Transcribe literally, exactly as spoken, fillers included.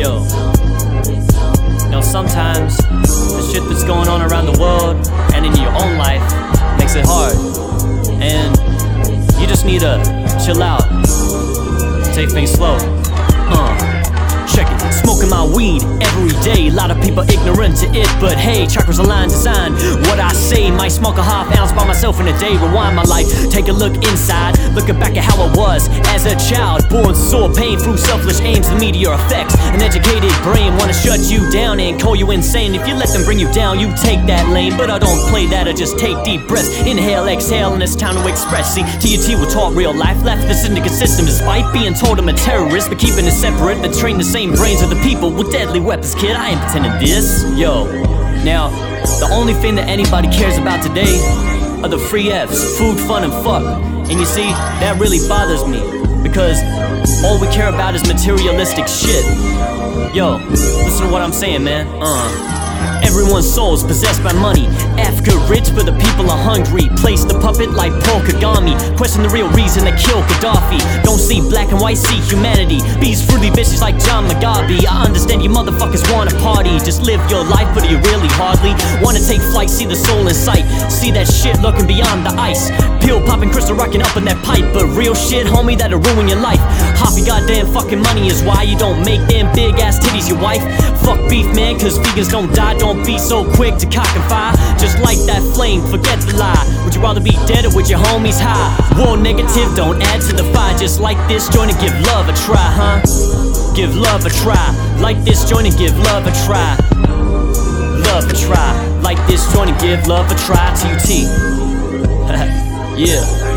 Yo, you know, sometimes the shit that's going on around the world and in your own life makes it hard, and you just need to chill out, take things slow. Uh. Check it, smoking my weed every day. A lot of people ignorant to it, but hey, chakras aligned, design what I say. Might smoke a half ounce by myself in a day. Rewind my life, take a look inside, looking back at how I was as a child. Born sore pain through selfish aims, the media effects. An educated brain wanna shut you down and call you insane. If you let them bring you down, you take that lane. But I don't play that, I just take deep breaths. Inhale, exhale, and it's time to express. See, T N T will talk real life. Left this syndicate system despite being told I'm a terrorist, but keeping it separate. Then train the same brains of the people with deadly weapons, kid. I ain't pretending this. Yo, now, the only thing that anybody cares about today are the free F's, food, fun, and fuck. And you see, that really bothers me, because all we care about is materialistic shit. Yo, listen to what I'm saying, man. Uh. Everyone's soul's possessed by money. Africa rich, but the people are hungry. Place the puppet like Paul Kagame. Question the real reason they kill Gaddafi. Don't see black and white, see humanity. Bees fruity bitches like John Mugabe. I understand you motherfuckers wanna party. Just live your life, but you really hardly wanna take flight, see the soul in sight. See that shit lurking beyond the ice. Pill popping, crystal rocking up in that pipe. But real shit, homie, that'll ruin your life. Half your goddamn fucking money is why you don't make them big ass titties your wife. Fuck beef, man, cause vegans don't die. Don't be so quick to cock and fire. Just light that flame, forget the lie. Would you rather be dead or with your homies high? War negative, don't add to the fire. Just like this joint and give love a try, huh? Give love a try. Like this joint and give love a try. Love a try. Like this joint and give love a try. T U T. Yeah.